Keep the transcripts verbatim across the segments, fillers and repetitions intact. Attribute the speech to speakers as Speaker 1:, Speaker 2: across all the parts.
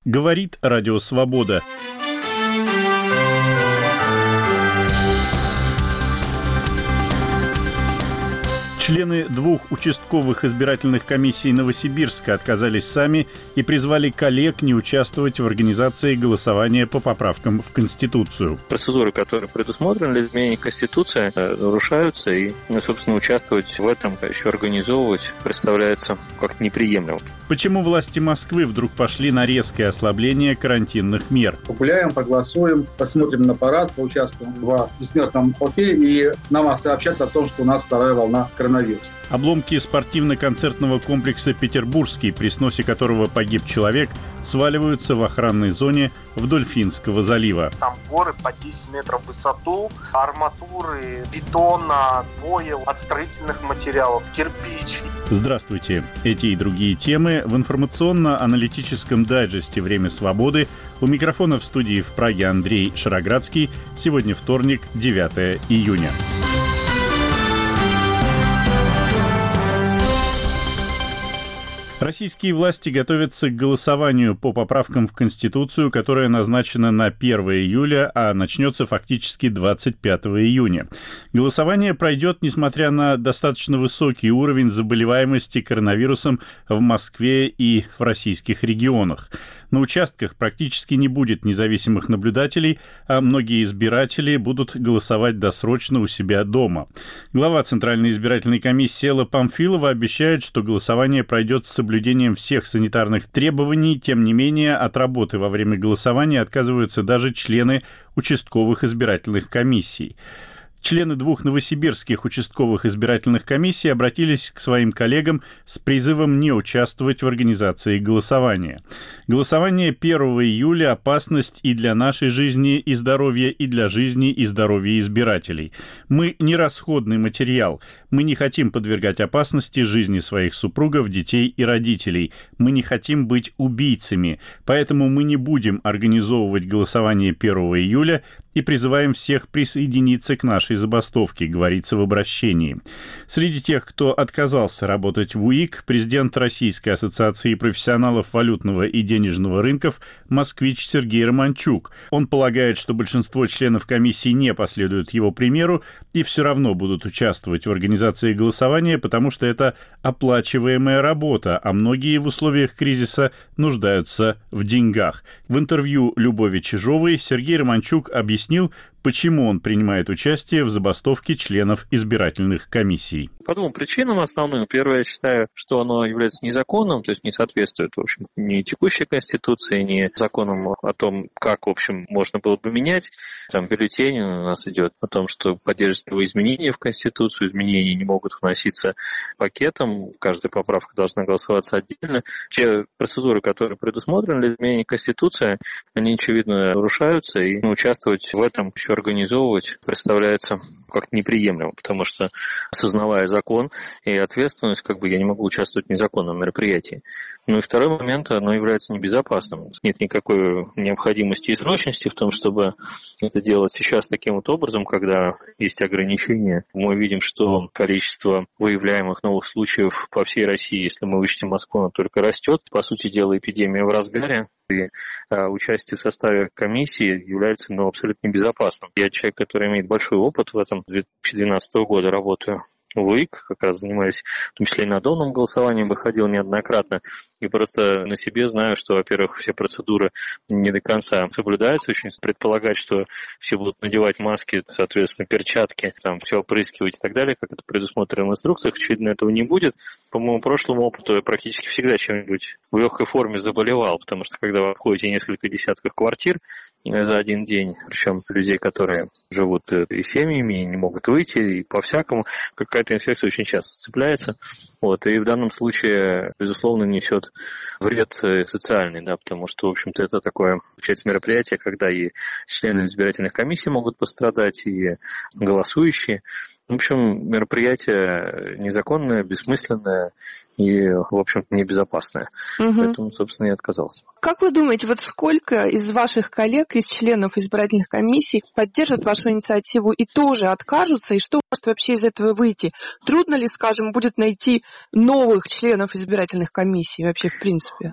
Speaker 1: Говорит Радио Свобода. Члены двух участковых избирательных комиссий Новосибирска отказались сами и призвали коллег не участвовать в организации голосования по поправкам в Конституцию.
Speaker 2: Процедуры, которые предусмотрены для изменения Конституции, нарушаются, и, собственно, участвовать в этом, еще организовывать, представляется как неприемлемо.
Speaker 1: Почему власти Москвы вдруг пошли на резкое ослабление карантинных мер?
Speaker 3: Погуляем, поголосуем, посмотрим на парад, поучаствуем в бессмертном полке, и нам сообщат о том, что у нас вторая волна коронавируса.
Speaker 1: Обломки спортивно-концертного комплекса «Петербургский», при сносе которого погиб человек, сваливаются в охранной зоне вдоль Финского залива.
Speaker 4: Там горы по десять метров в высоту, арматуры, бетона, боя, от строительных материалов, кирпич.
Speaker 1: Здравствуйте. Эти и другие темы в информационно-аналитическом дайджесте «Время свободы». У микрофона в студии в Праге Андрей Шароградский. Сегодня вторник, девятое июня. Российские власти готовятся к голосованию по поправкам в Конституцию, которое назначено на первое июля, а начнется фактически двадцать пятого июня. Голосование пройдет, несмотря на достаточно высокий уровень заболеваемости коронавирусом в Москве и в российских регионах. На участках практически не будет независимых наблюдателей, а многие избиратели будут голосовать досрочно у себя дома. Глава Центральной избирательной комиссии Элла Памфилова обещает, что голосование пройдет с соблюдением всех санитарных требований. Тем не менее, от работы во время голосования отказываются даже члены участковых избирательных комиссий. Члены двух новосибирских участковых избирательных комиссий обратились к своим коллегам с призывом не участвовать в организации голосования. Голосование первого июля – опасность и для нашей жизни и здоровья, и для жизни и здоровья избирателей. Мы не расходный материал. Мы не хотим подвергать опасности жизни своих супругов, детей и родителей. Мы не хотим быть убийцами. Поэтому мы не будем организовывать голосование первого июля и призываем всех присоединиться к нашей забастовке, говорится в обращении. Среди тех, кто отказался работать в УИК, президент Российской ассоциации профессионалов валютного и денежного рынков москвич Сергей Романчук. Он полагает, что большинство членов комиссии не последуют его примеру и все равно будут участвовать в организации голосования, потому что это оплачиваемая работа, а многие в условиях кризиса нуждаются в деньгах. В интервью Любови Чижовой Сергей Романчук объяснил, почему он принимает участие в забастовке членов избирательных комиссий.
Speaker 2: По двум причинам основным. Первое, я считаю, что оно является незаконным, то есть не соответствует, в общем, ни текущей Конституции, ни законам о том, как, в общем, можно было бы менять. Там бюллетень у нас идет о том, что поддерживать его изменения в Конституцию, изменения не могут вноситься пакетом, каждая поправка должна голосоваться отдельно. Те процедуры, которые предусмотрены для изменения Конституции, они, очевидно, нарушаются, и участвовать в этом, еще организовывать, представляется как неприемлемо, потому что, осознавая закон и ответственность, как бы я не могу участвовать в незаконном мероприятии. Ну и второй момент, оно является небезопасным. Нет никакой необходимости и срочности в том, чтобы это делать сейчас таким вот образом, когда есть ограничения. Мы видим, что количество выявляемых новых случаев по всей России, если мы вычтем Москву, оно только растет. По сути дела, эпидемия в разгаре. И а, участие в составе комиссии является ну, абсолютно безопасным. Я человек, который имеет большой опыт в этом, с две тысячи двенадцатого года работаю в УИК, как раз занимаюсь, в том числе и надомным голосованием, выходил неоднократно. И просто на себе знаю, что, во-первых, все процедуры не до конца соблюдаются. Очень предполагать, что все будут надевать маски, соответственно, перчатки, там, все опрыскивать и так далее, как это предусмотрено в инструкциях, очевидно, этого не будет. По моему прошлому опыту я практически всегда чем-нибудь в легкой форме заболевал, потому что когда вы обходите несколько десятков квартир за один день, причем людей, которые живут и семьями, и не могут выйти, и по-всякому, какая-то инфекция очень часто цепляется. Вот, и в данном случае, безусловно, несет вред социальный, да, потому что, в общем-то, это такое, получается, мероприятие, когда и члены избирательных комиссий могут пострадать, и голосующие. В общем, мероприятие незаконное, бессмысленное и, в общем-то, небезопасное. Угу. Поэтому, собственно, и отказался.
Speaker 5: Как вы думаете, вот сколько из ваших коллег, из членов избирательных комиссий поддержат вашу инициативу и тоже откажутся, и что может вообще из этого выйти? Трудно ли, скажем, будет найти новых членов избирательных комиссий вообще в принципе?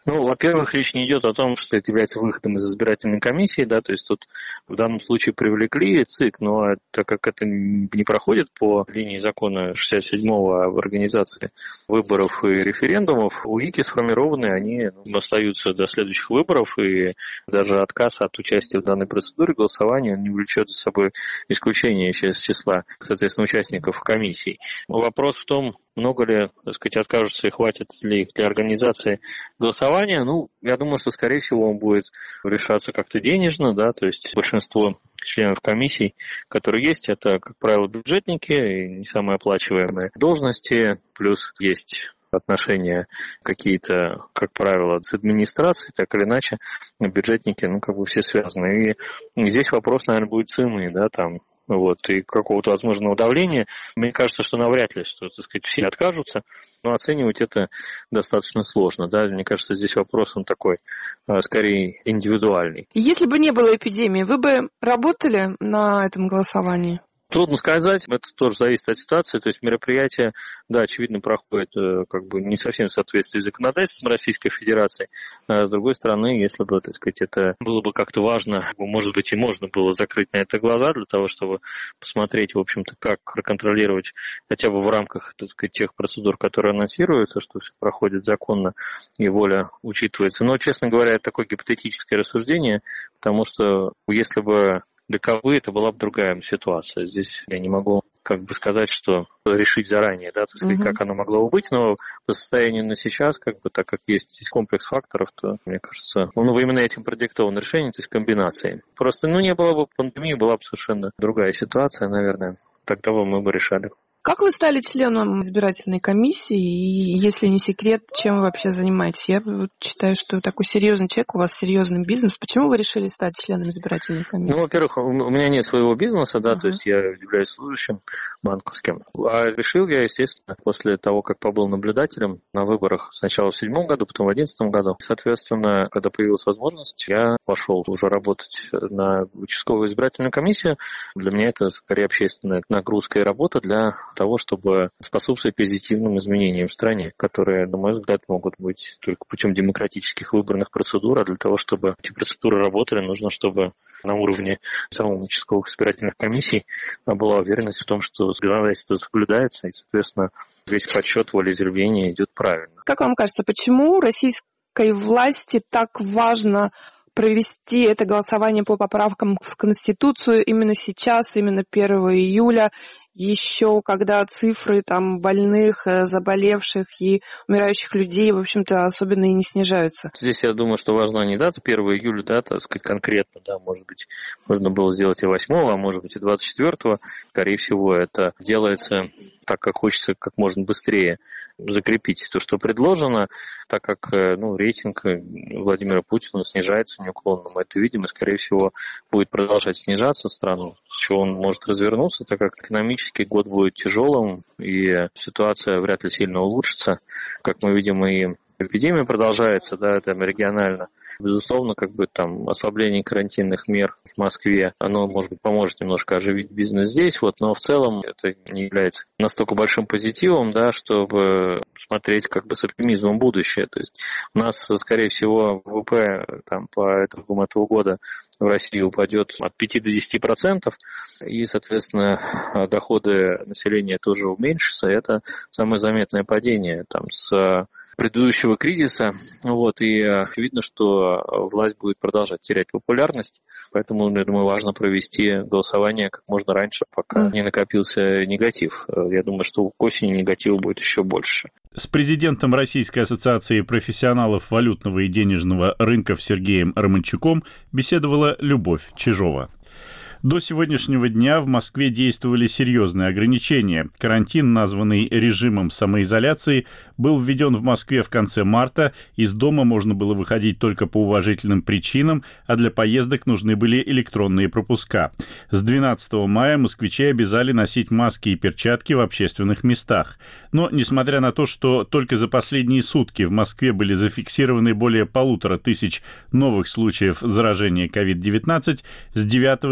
Speaker 2: Ну, во-первых, речь не идет о том, что это является выходом из избирательной комиссии, да, то есть тут в данном случае привлекли ЦИК, но так как это не проходит по линии закона шестьдесят седьмого об организации выборов и референдумов, УИКи сформированы, они остаются до следующих выборов, и даже отказ от участия в данной процедуре голосования не влечет за собой исключение из числа, соответственно, участников комиссий. Вопрос в том, много ли, так сказать, откажутся и хватит ли их для организации голосования. Ну, я думаю, что, скорее всего, он будет решаться как-то денежно, да, то есть большинство членов комиссий, которые есть, это, как правило, бюджетники и не самые оплачиваемые должности, плюс есть отношения какие-то, как правило, с администрацией, так или иначе, бюджетники, ну, как бы все связаны. И здесь вопрос, наверное, будет цены, да, там, вот, и какого-то возможного давления. Мне кажется, что навряд ли, что, так сказать, все откажутся, но оценивать это достаточно сложно, да, мне кажется, здесь вопрос, он такой, скорее, индивидуальный.
Speaker 5: Если бы не было эпидемии, вы бы работали на этом голосовании?
Speaker 2: Трудно сказать, это тоже зависит от ситуации, то есть мероприятие, да, очевидно, проходит как бы не совсем в соответствии с законодательством Российской Федерации, а с другой стороны, если бы, так сказать, это было бы как-то важно, может быть, и можно было закрыть на это глаза для того, чтобы посмотреть, в общем-то, как проконтролировать хотя бы в рамках, так сказать, тех процедур, которые анонсируются, что все проходит законно и воля учитывается. Но, честно говоря, это такое гипотетическое рассуждение, потому что если бы для кого это была бы другая ситуация. Здесь я не могу как бы сказать, что решить заранее, да, так сказать, uh-huh. как оно могло бы быть, но по состоянию на сейчас, как бы, так как есть здесь комплекс факторов, то, мне кажется, ну, именно этим продиктовано решение, то есть комбинации. Просто, ну, не было бы пандемии, была бы совершенно другая ситуация, наверное, тогда бы мы бы решали.
Speaker 5: Как вы стали членом избирательной комиссии, и, если не секрет, чем вы вообще занимаетесь? Я считаю, что такой серьезный человек, у вас серьезный бизнес. Почему вы решили стать членом избирательной комиссии?
Speaker 2: Ну, во-первых, у меня нет своего бизнеса, да, uh-huh. то есть я являюсь служащим банковским. А решил я, естественно, после того, как побыл наблюдателем на выборах сначала в седьмом году, потом в одиннадцатом году. Соответственно, когда появилась возможность, я пошел уже работать на участковую избирательную комиссию. Для меня это скорее общественная нагрузка и работа для того, чтобы способствовать позитивным изменениям в стране, которые, на мой взгляд, могут быть только путем демократических выборных процедур, а для того, чтобы эти процедуры работали, нужно, чтобы на уровне самых участковых избирательных комиссий была уверенность в том, что законодательство соблюдается, и, соответственно, весь подсчет волеизъявления идет правильно.
Speaker 5: Как вам кажется, почему российской власти так важно провести это голосование по поправкам в Конституцию именно сейчас, именно первого июля, еще когда цифры там больных, заболевших и умирающих людей, в общем-то, особенно и не снижаются? Здесь,
Speaker 2: я думаю, что важна не дата первого июля, да, так сказать, конкретно, да, может быть, можно было сделать и восьмого, а может быть и двадцать четвёртого. Скорее всего, это делается так, как хочется как можно быстрее закрепить то, что предложено, так как, ну, рейтинг Владимира Путина снижается неуклонно. Мы это видим, и, скорее всего, будет продолжать снижаться страну, с чего он может развернуться, так как экономический год будет тяжелым, и ситуация вряд ли сильно улучшится. Как мы видим, и эпидемия продолжается, да, это регионально. Безусловно, как бы там ослабление карантинных мер в Москве, оно, может быть, поможет немножко оживить бизнес здесь, вот, но в целом это не является настолько большим позитивом, да, чтобы смотреть как бы с оптимизмом в будущее. То есть у нас, скорее всего, ВВП там, по итогам этого года в России упадет от пяти до десяти процентов, и, соответственно, доходы населения тоже уменьшатся. Это самое заметное падение там, с предыдущего кризиса, вот, и видно, что власть будет продолжать терять популярность, поэтому, я думаю, важно провести голосование как можно раньше, пока не накопился негатив. Я думаю, что к осени негатива будет еще больше.
Speaker 1: С президентом Российской ассоциации профессионалов валютного и денежного рынков Сергеем Романчуком беседовала Любовь Чижова. До сегодняшнего дня в Москве действовали серьезные ограничения. Карантин, названный режимом самоизоляции, был введен в Москве в конце марта. Из дома можно было выходить только по уважительным причинам, а для поездок нужны были электронные пропуска. С двенадцатого мая москвичи обязали носить маски и перчатки в общественных местах. Но, несмотря на то, что только за последние сутки в Москве были зафиксированы более полутора тысяч новых случаев заражения ковид девятнадцать, с девятого июня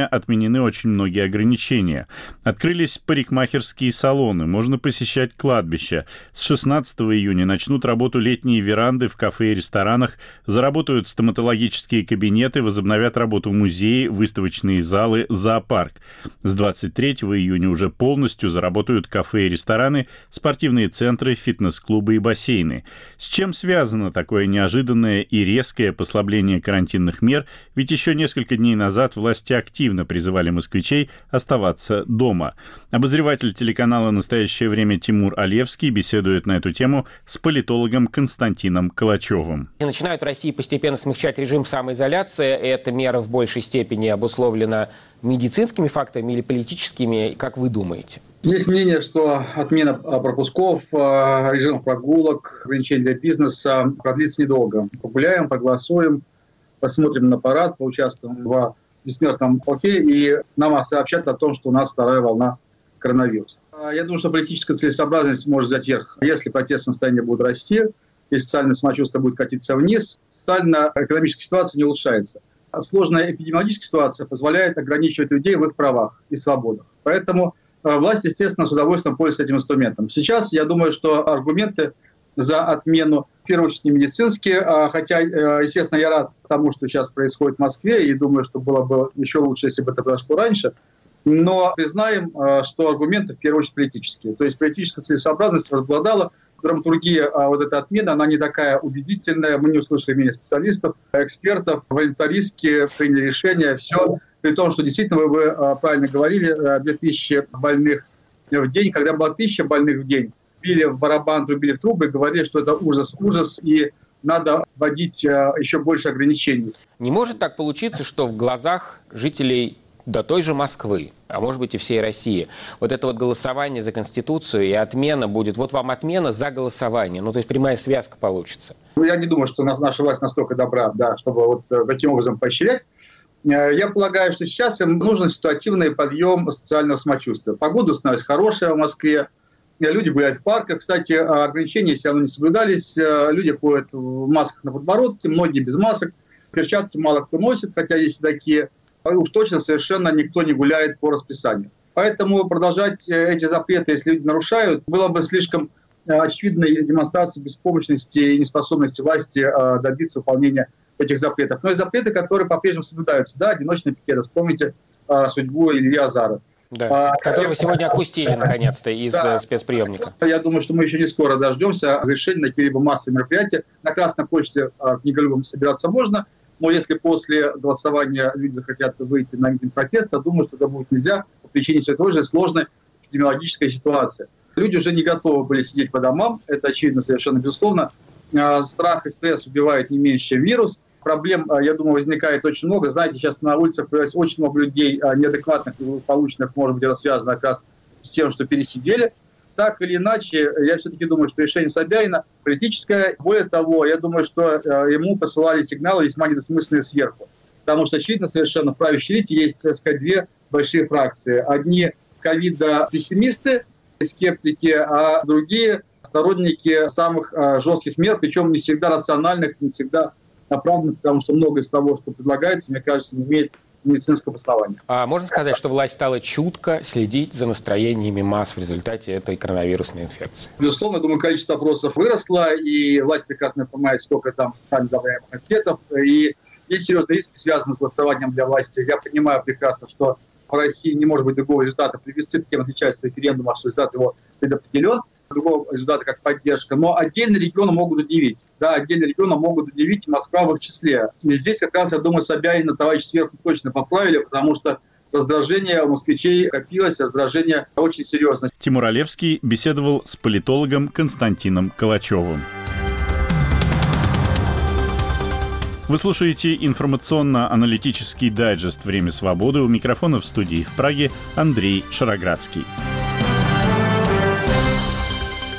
Speaker 1: июня отменены очень многие ограничения. Открылись парикмахерские салоны, можно посещать кладбища. С шестнадцатого июня начнут работу летние веранды в кафе и ресторанах, заработают стоматологические кабинеты, возобновят работу музеи, выставочные залы, зоопарк. С двадцать третьего июня уже полностью заработают кафе и рестораны, спортивные центры, фитнес-клубы и бассейны. С чем связано такое неожиданное и резкое послабление карантинных мер? Ведь еще несколько дней назад власти активно призывали москвичей оставаться дома. Обозреватель телеканала «Настоящее время» Тимур Алевский беседует на эту тему с политологом Константином Калачевым.
Speaker 6: Начинают в России постепенно смягчать режим самоизоляции. Эта мера в большей степени обусловлена медицинскими факторами или политическими, как вы думаете?
Speaker 3: Есть мнение, что отмена пропусков, режим прогулок, ограничений для бизнеса продлится недолго. Погуляем, поголосуем, посмотрим на парад, поучаствуем в бессмертном полке, и нам сообщат о том, что у нас вторая волна коронавируса. Я думаю, что политическая целесообразность может взять верх. Если протестное состояние будет расти, если социальное самочувствие будет катиться вниз, социально-экономическая ситуация не улучшается. Сложная эпидемиологическая ситуация позволяет ограничивать людей в их правах и свободах. Поэтому власть, естественно, с удовольствием пользуется этим инструментом. Сейчас, я думаю, что аргументы за отмену, в первую очередь, не медицинские, хотя, естественно, я рад тому, что сейчас происходит в Москве, и думаю, что было бы еще лучше, если бы это произошло раньше. Но признаем, что аргументы, в первую очередь, политические. То есть политическая целесообразность возобладала. Драматургия вот эта отмена, она не такая убедительная. Мы не услышали мнения специалистов, экспертов, волонтаристки приняли решение. Все при том, что действительно, вы, вы правильно говорили, две тысячи больных в день. Когда было тысяча больных в день, били в барабан, трубили в трубы и говорили, что это ужас, ужас, и надо вводить еще больше ограничений.
Speaker 6: Не может так получиться, что в глазах жителей до той же Москвы, а может быть и всей России, вот это вот голосование за Конституцию и отмена будет, вот вам отмена за голосование, ну то есть прямая связка получится.
Speaker 3: Я не думаю, что наша власть настолько добра, да, чтобы вот таким образом поощрять. Я полагаю, что сейчас им нужен ситуативный подъем социального самочувствия. Погода становится хорошая в Москве, люди гуляют в парках. Кстати, ограничения все равно не соблюдались, люди ходят в масках на подбородке, многие без масок, перчатки мало кто носит, хотя есть и такие. Уж точно совершенно никто не гуляет по расписанию. Поэтому продолжать эти запреты, если люди нарушают, было бы слишком очевидной демонстрацией беспомощности и неспособности власти добиться выполнения этих запретов. Но и запреты, которые по-прежнему соблюдаются. Да, одиночные пикеты. Вспомните судьбу Ильи Азара.
Speaker 6: Да, а, которого я... сегодня отпустили наконец-то из да, спецприемника.
Speaker 3: Я думаю, что мы еще не скоро дождемся разрешения на какие-либо массовые мероприятия. На Красной площади в Книголюбом собираться можно. Но если после голосования люди захотят выйти на митинг протеста, думаю, что это будет нельзя по причине все той же сложной эпидемиологической ситуации. Люди уже не готовы были сидеть по домам, это очевидно совершенно безусловно. Страх и стресс убивают не меньше, чем вирус. Проблем, я думаю, возникает очень много. Знаете, сейчас на улицах появляется очень много людей неадекватных, полученных, может быть, это связано как раз с тем, что пересидели. Так или иначе, я все-таки думаю, что решение Собянина политическое. Более того, я думаю, что ему посылали сигналы весьма недосмысленные сверху. Потому что, очевидно, совершенно в правящей элите есть, так сказать, две большие фракции. Одни ковида-пессимисты, скептики, а другие сторонники самых жестких мер, причем не всегда рациональных, не всегда оправданных, потому что многое из того, что предлагается, мне кажется, не имеет медицинского обоснования.
Speaker 6: А можно сказать, что власть стала чутко следить за настроениями масс в результате этой коронавирусной инфекции?
Speaker 3: Безусловно, думаю, количество опросов выросло, и власть прекрасно понимает, сколько там социально даваемых ответов, и есть серьезные риски, связанные с голосованием для власти. Я понимаю прекрасно, что в России не может быть другого результата. Плебисцит тем отличается от референдума, что результат его предопределен. Другого результата как поддержка. Но отдельные регионы могут удивить. Да, отдельные регионы могут удивить, Москва в их числе. И здесь как раз, я думаю, Собянина товарищ сверху точно поправили, потому что раздражение у москвичей копилось, раздражение очень серьезно.
Speaker 1: Тимур Алевский беседовал с политологом Константином Калачевым. Вы слушаете информационно-аналитический дайджест «Время свободы». У микрофона в студии в Праге Андрей Шароградский.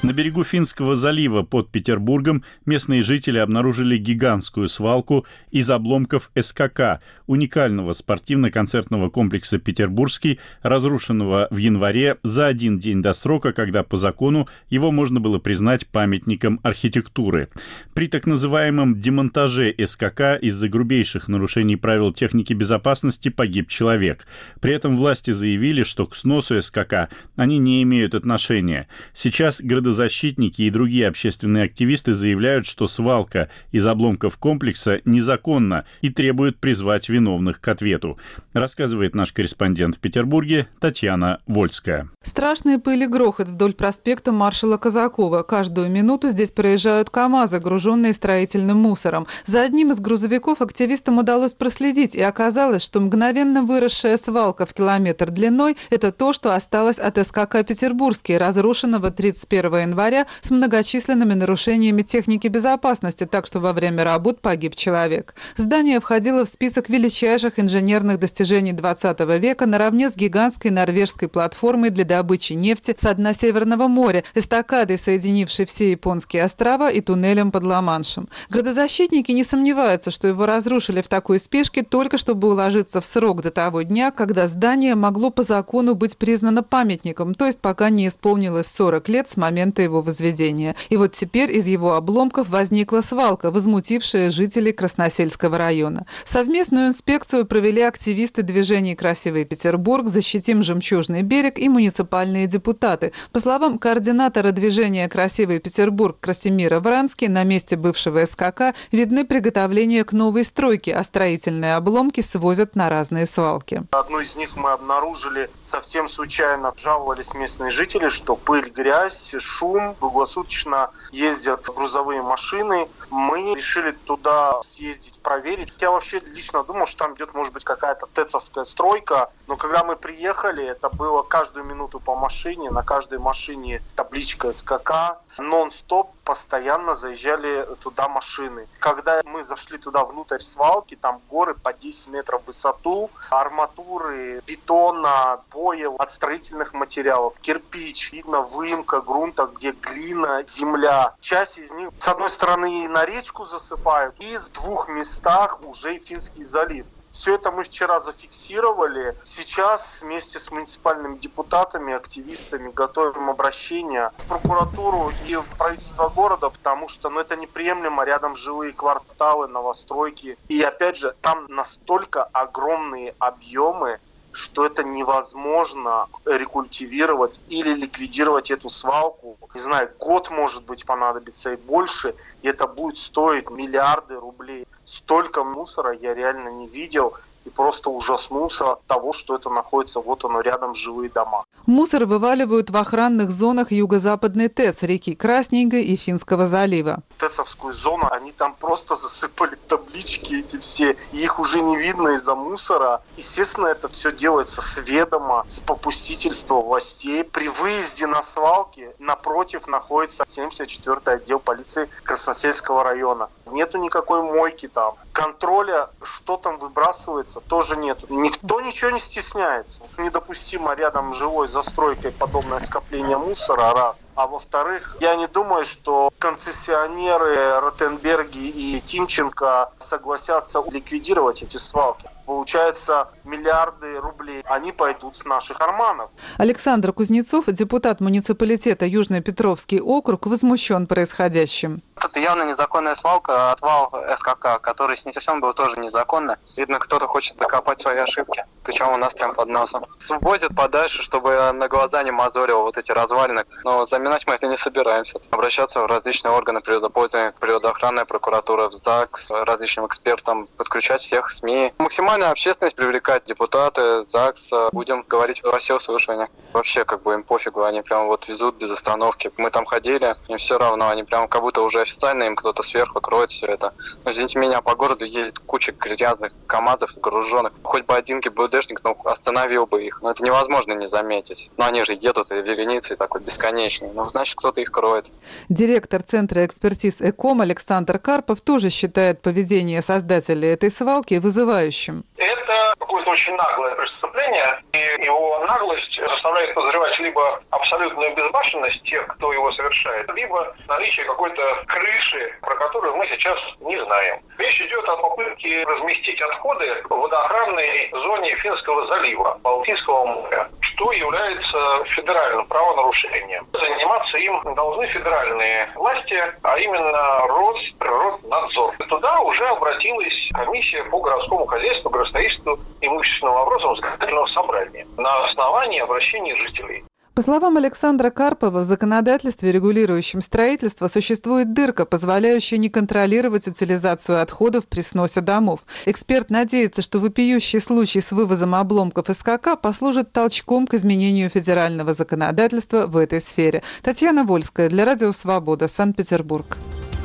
Speaker 1: На берегу Финского залива под Петербургом местные жители обнаружили гигантскую свалку из обломков эс ка ка, уникального спортивно-концертного комплекса «Петербургский», разрушенного в январе за один день до срока, когда по закону его можно было признать памятником архитектуры. При так называемом демонтаже эс ка ка из-за грубейших нарушений правил техники безопасности погиб человек. При этом власти заявили, что к сносу эс ка ка они не имеют отношения. Сейчас градозащитники Защитники и другие общественные активисты заявляют, что свалка из обломков комплекса незаконна и требуют призвать виновных к ответу. Рассказывает наш корреспондент в Петербурге Татьяна Вольская.
Speaker 7: Страшные пыль и грохот вдоль проспекта маршала Казакова. Каждую минуту здесь проезжают КАМАЗы, груженные строительным мусором. За одним из грузовиков активистам удалось проследить, и оказалось, что мгновенно выросшая свалка в километр длиной – это то, что осталось от эс ка ка «Петербургский», разрушенного тридцать первого января с многочисленными нарушениями техники безопасности, так что во время работ погиб человек. Здание входило в список величайших инженерных достижений двадцатого века наравне с гигантской норвежской платформой для добычи нефти со дна Северного моря, эстакадой, соединившей все японские острова, и туннелем под Ла-Маншем. Градозащитники не сомневаются, что его разрушили в такой спешке только чтобы уложиться в срок до того дня, когда здание могло по закону быть признано памятником, то есть пока не исполнилось сорок лет с момента его возведения. И вот теперь из его обломков возникла свалка, возмутившая жителей Красносельского района. Совместную инспекцию провели активисты движений «Красивый Петербург», «Защитим Жемчужный берег» и муниципальные депутаты. По словам координатора движения «Красивый Петербург» Красимира Вранский, на месте бывшего эс ка ка видны приготовления к новой стройке, а строительные обломки свозят на разные свалки.
Speaker 4: Одну из них мы обнаружили совсем случайно. Жаловались местные жители, что пыль, грязь, шум, круглосуточно ездят грузовые машины. Мы решили туда съездить, проверить. Я вообще лично думал, что там идет, может быть, какая-то тэцовская стройка. Но когда мы приехали, это было каждую минуту по машине. На каждой машине табличка эс ка ка. Нон-стоп постоянно заезжали туда машины. Когда мы зашли туда внутрь свалки, там горы по десять метров в высоту, арматуры, бетона, боев, от строительных материалов, кирпич, видно выемка грунта, где глина, земля. Часть из них, с одной стороны, на речку засыпают, и в двух местах уже Финский залив. Все это мы вчера зафиксировали. Сейчас вместе с муниципальными депутатами, активистами готовим обращение в прокуратуру и в правительство города, потому что ну, это неприемлемо. Рядом жилые кварталы, новостройки. И опять же, там настолько огромные объемы, что это невозможно рекультивировать или ликвидировать эту свалку. Не знаю, год, может быть, понадобится и больше, и это будет стоить миллиарды рублей. Столько мусора я реально не видел и просто ужаснулся от того, что это находится, вот оно, рядом жилые дома.
Speaker 7: Мусор вываливают в охранных зонах юго-западной ТЭЦ, реки Красненькой и Финского залива.
Speaker 4: ТЭЦовскую зону, они там просто засыпали таблички эти все, и их уже не видно из-за мусора. Естественно, это все делается с ведома, с попустительства властей. При выезде на свалки напротив находится семьдесят четвёртый отдел полиции Красносельского района. Нету никакой мойки там. Контроля, что там выбрасывается, тоже нет. Никто ничего не стесняется. Недопустимо рядом жилой застройкой подобное скопление мусора, раз. А во-вторых, я не думаю, что концессионеры Ротенберги и Тимченко согласятся ликвидировать эти свалки. Получается, миллиарды рублей, они пойдут с наших карманов.
Speaker 7: Александр Кузнецов, депутат муниципалитета Южно-Петровский округ, возмущен происходящим.
Speaker 8: Это явно незаконная свалка, отвал эс ка ка, который снесен был тоже незаконно. Видно, кто-то хочет закопать свои ошибки, причем у нас прям под носом. Свозят подальше, чтобы на глаза не мозолило вот эти развалины. Но заминать мы это не собираемся. Обращаться в различные органы природопользования, природоохранная прокуратура, в ЗАГС, различным экспертам, подключать всех СМИ. Максимальная общественность привлекать, депутаты, ЗАГС. Будем говорить во всеуслышание. Вообще, как бы им пофигу, они прям вот везут без остановки. Мы там ходили, им все равно, они прям как будто уже официально, им кто-то сверху кроет все это. Но, извините меня, по городу едет куча грязных КАМАЗов, груженных. Хоть бы один ГИБДДшник, ну, остановил бы их. Но это невозможно не заметить. Но они же едут, и вереницей такой бесконечной. Ну, значит, кто-то их кроет.
Speaker 7: Директор Центра экспертиз ЭКОМ Александр Карпов тоже считает поведение создателей этой свалки вызывающим.
Speaker 9: Это это какое-то очень наглое преступление, и его наглость заставляет подозревать либо абсолютную безбашенность тех, кто его совершает, либо наличие какой-то крыши, про которую мы сейчас не знаем. Речь идет о попытке разместить отходы в водоохранной зоне Финского залива, Балтийского моря, что является федеральным правонарушением. Заниматься им должны федеральные власти, а именно Росприроднадзор. Туда уже обратилась комиссия по городскому хозяйству, градостроительству, имущественным вопросам законодательного собрания на основании обращений жителей.
Speaker 7: По словам Александра Карпова, в законодательстве, регулирующем строительство, существует дырка, позволяющая не контролировать утилизацию отходов при сносе домов. Эксперт надеется, что вопиющий случай с вывозом обломков СКК послужит толчком к изменению федерального законодательства в этой сфере. Татьяна Вольская для Радио Свобода, Санкт-Петербург.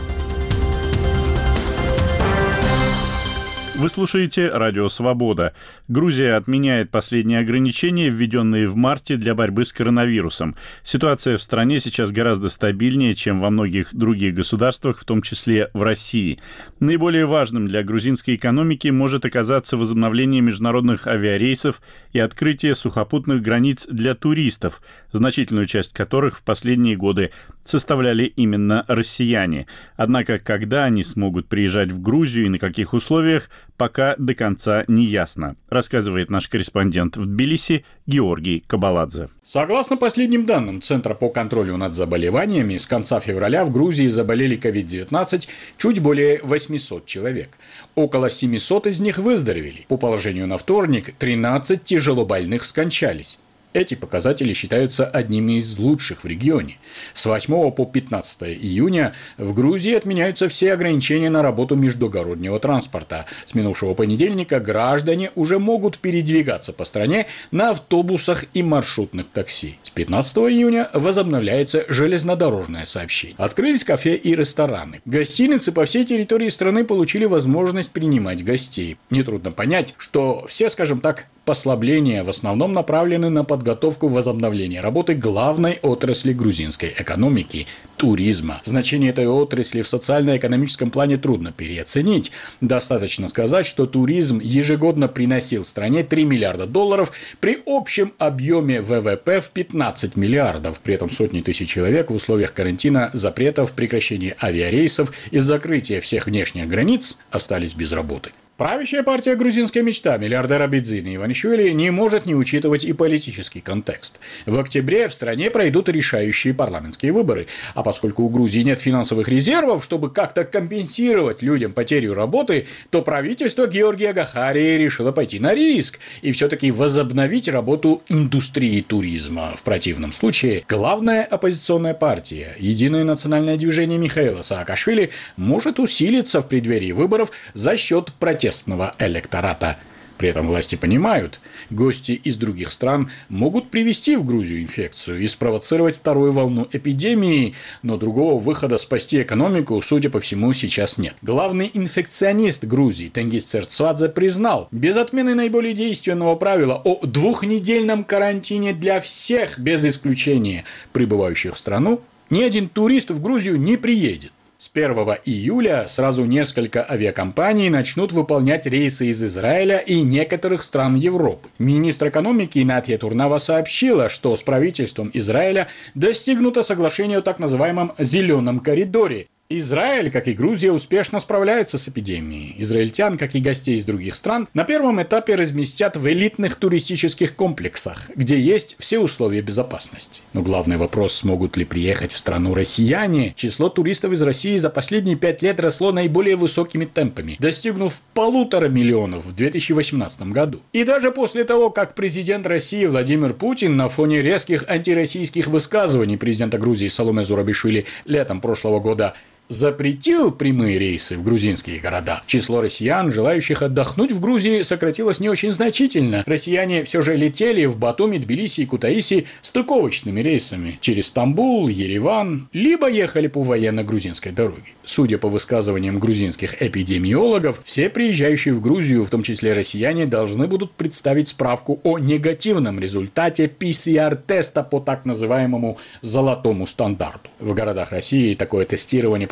Speaker 1: Вы слушаете «Радио Свобода». Грузия отменяет последние ограничения, введенные в марте для борьбы с коронавирусом. Ситуация в стране сейчас гораздо стабильнее, чем во многих других государствах, в том числе в России. Наиболее важным для грузинской экономики может оказаться возобновление международных авиарейсов и открытие сухопутных границ для туристов, значительную часть которых в последние годы составляли именно россияне. Однако, когда они смогут приезжать в Грузию и на каких условиях, пока до конца не ясно, рассказывает наш корреспондент в Тбилиси Георгий Кабаладзе.
Speaker 10: Согласно последним данным Центра по контролю над заболеваниями, с конца февраля в Грузии заболели ковид девятнадцать чуть более восемьсот человек. Около семьсот из них выздоровели. По положению на вторник, тринадцать тяжелобольных скончались. Эти показатели считаются одними из лучших в регионе. С восьмого по пятнадцатое июня в Грузии отменяются все ограничения на работу междугороднего транспорта. С минувшего понедельника граждане уже могут передвигаться по стране на автобусах и маршрутных такси. С пятнадцатого июня возобновляется железнодорожное сообщение. Открылись кафе и рестораны. Гостиницы по всей территории страны получили возможность принимать гостей. Нетрудно понять, что все, скажем так, послабления в основном направлены на подготовку возобновления работы главной отрасли грузинской экономики – туризма. Значение этой отрасли в социально-экономическом плане трудно переоценить. Достаточно сказать, что туризм ежегодно приносил стране три миллиарда долларов при общем объеме вэ вэ пэ в пятнадцать миллиардов. При этом сотни тысяч человек в условиях карантина, запретов, прекращения авиарейсов и закрытия всех внешних границ остались без работы. Правящая партия «Грузинская мечта» миллиардера Бидзина Иванишвили не может не учитывать и политический контекст. В октябре в стране пройдут решающие парламентские выборы, а поскольку у Грузии нет финансовых резервов, чтобы как-то компенсировать людям потерю работы, то правительство Георгия Гахарии решило пойти на риск и все-таки возобновить работу индустрии туризма. В противном случае главная оппозиционная партия, Единое национальное движение Михаила Саакашвили, может усилиться в преддверии выборов за счет протестов электората. При этом власти понимают, гости из других стран могут привести в Грузию инфекцию и спровоцировать вторую волну эпидемии, но другого выхода спасти экономику, судя по всему, сейчас нет. Главный инфекционист Грузии Тенгиз Церцвадзе признал, без отмены наиболее действенного правила о двухнедельном карантине для всех, без исключения прибывающих в страну, ни один турист в Грузию не приедет. С первого июля сразу несколько авиакомпаний начнут выполнять рейсы из Израиля и некоторых стран Европы. Министр экономики Натья Турнава сообщила, что с правительством Израиля достигнуто соглашение о так называемом «зеленом коридоре». Израиль, как и Грузия, успешно справляются с эпидемией. Израильтян, как и гостей из других стран, на первом этапе разместят в элитных туристических комплексах, где есть все условия безопасности. Но главный вопрос, смогут ли приехать в страну россияне. Число туристов из России за последние пять лет росло наиболее высокими темпами, достигнув полутора миллионов в две тысячи восемнадцатом году. И даже после того, как президент России Владимир Путин на фоне резких антироссийских высказываний президента Грузии Саломе Зурабишвили летом прошлого года запретил прямые рейсы в грузинские города, число россиян, желающих отдохнуть в Грузии, сократилось не очень значительно. Россияне все же летели в Батуми, Тбилиси и Кутаиси стыковочными рейсами через Стамбул, Ереван, либо ехали по военно-грузинской дороге. Судя по высказываниям грузинских эпидемиологов, все приезжающие в Грузию, в том числе россияне, должны будут представить справку о негативном результате пи си ар-теста по так называемому «золотому стандарту». В городах России такое тестирование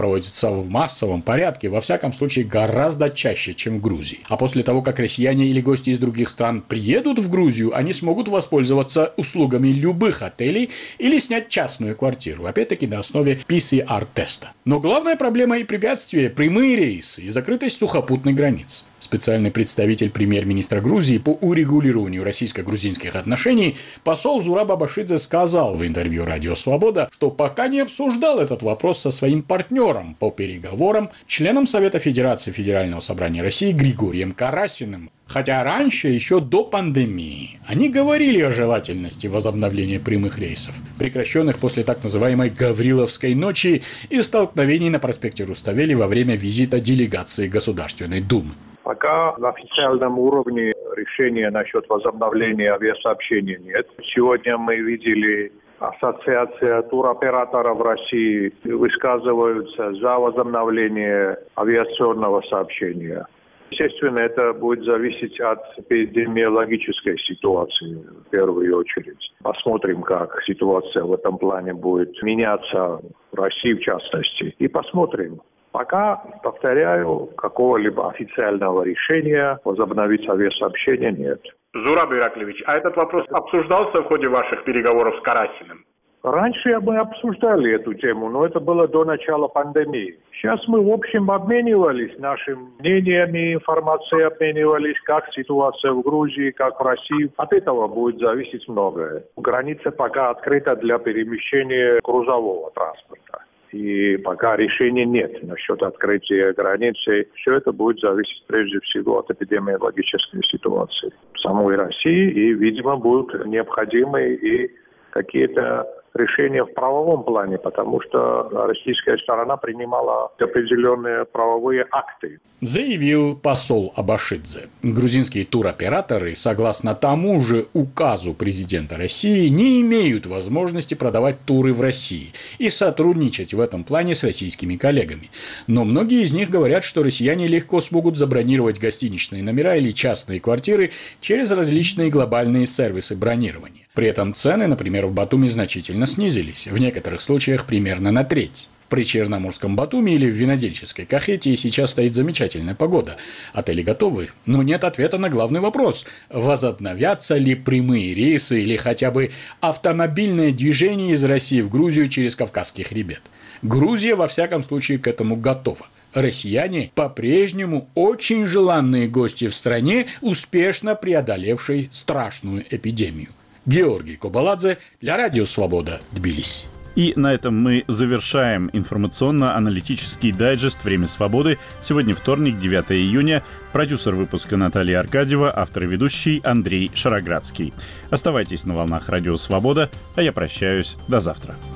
Speaker 10: проводятся в массовом порядке, во всяком случае гораздо чаще, чем в Грузии. А после того, как россияне или гости из других стран приедут в Грузию, они смогут воспользоваться услугами любых отелей или снять частную квартиру, опять-таки на основе пи си ар-теста. Но главная проблема и препятствие – прямые рейсы и закрытость сухопутной границы. Специальный представитель премьер-министра Грузии по урегулированию российско-грузинских отношений посол Зураб Абашидзе сказал в интервью «Радио Свобода», что пока не обсуждал этот вопрос со своим партнером по переговорам, членом Совета Федерации Федерального собрания России Григорием Карасиным. Хотя раньше, еще до пандемии, они говорили о желательности возобновления прямых рейсов, прекращенных после так называемой «Гавриловской ночи» и столкновений на проспекте Руставели во время визита делегации Государственной Думы.
Speaker 9: Пока на официальном уровне решения насчет возобновления авиасообщения нет. Сегодня мы видели, Ассоциация туроператоров России высказываются за возобновление авиационного сообщения. Естественно, это будет зависеть от эпидемиологической ситуации в первую очередь. Посмотрим, как ситуация в этом плане будет меняться в России в частности. И посмотрим. Пока, повторяю, какого-либо официального решения возобновить авиасообщение нет.
Speaker 11: Зураб Ираклевич, а этот вопрос обсуждался в ходе ваших переговоров с Карасиным?
Speaker 9: Раньше мы обсуждали эту тему, но это было до начала пандемии. Сейчас мы, в общем, обменивались нашими мнениями, информацией обменивались, как ситуация в Грузии, как в России. От этого будет зависеть многое. Граница пока открыта для перемещения грузового транспорта. И пока решения нет насчет открытия границы, все это будет зависеть прежде всего от эпидемиологической ситуации в самой России. И, видимо, будут необходимы и какие-то решения в правовом плане, потому что российская сторона принимала определенные правовые акты.
Speaker 10: Заявил посол Абашидзе. Грузинские туроператоры, согласно тому же указу президента России, не имеют возможности продавать туры в России и сотрудничать в этом плане с российскими коллегами. Но многие из них говорят, что россияне легко смогут забронировать гостиничные номера или частные квартиры через различные глобальные сервисы бронирования. При этом цены, например, в Батуми значительно снизились, в некоторых случаях примерно на треть. В Причерноморском Батуми или в Винодельческой Кахетии сейчас стоит замечательная погода. Отели готовы, но нет ответа на главный вопрос – возобновятся ли прямые рейсы или хотя бы автомобильное движение из России в Грузию через Кавказский хребет. Грузия, во всяком случае, к этому готова. Россияне по-прежнему очень желанные гости в стране, успешно преодолевшей страшную эпидемию. Георгий Кобаладзе для Радио Свобода, Тбилиси.
Speaker 1: И на этом мы завершаем информационно-аналитический дайджест «Время свободы». Сегодня вторник, девятое июня. Продюсер выпуска Наталья Аркадьева, автор и ведущий Андрей Шароградский. Оставайтесь на волнах Радио Свобода, а я прощаюсь до завтра.